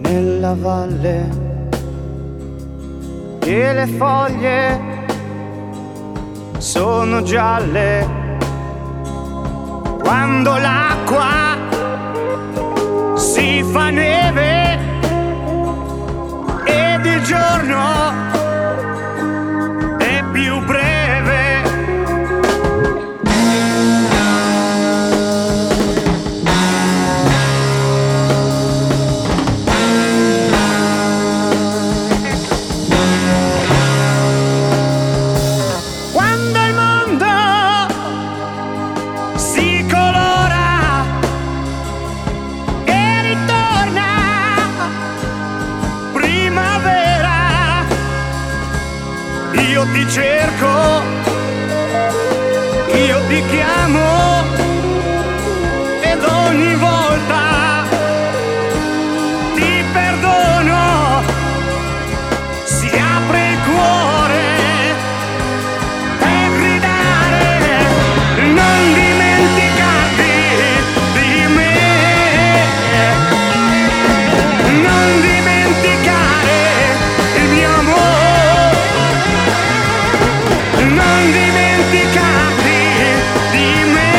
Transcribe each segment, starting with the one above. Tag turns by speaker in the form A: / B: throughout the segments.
A: nella valle e le foglie sono gialle quando l'acqua si fa neve ed il giorno è più breve. Quando il mondo si colora e ritorna primavera, io ti cerco, io ti chiamo ed ogni volta ti perdono, si apre il cuore per gridare non dimenticarti di me, non dimenticare il mio amore, non dimenticarti di me.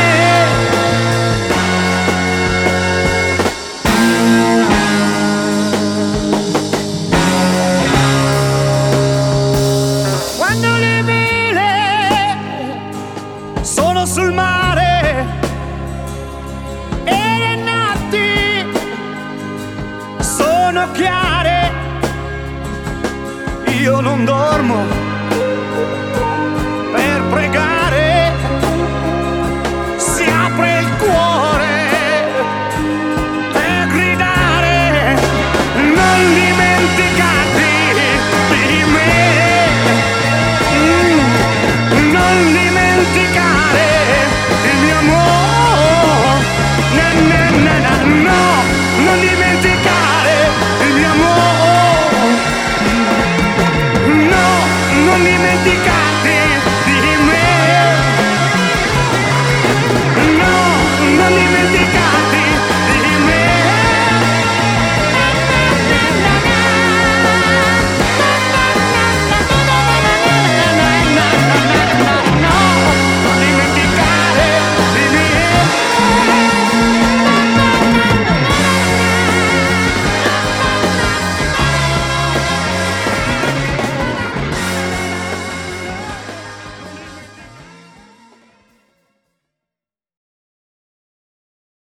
A: Quando le vele sono sul mare e le notti sono chiare, io non dormo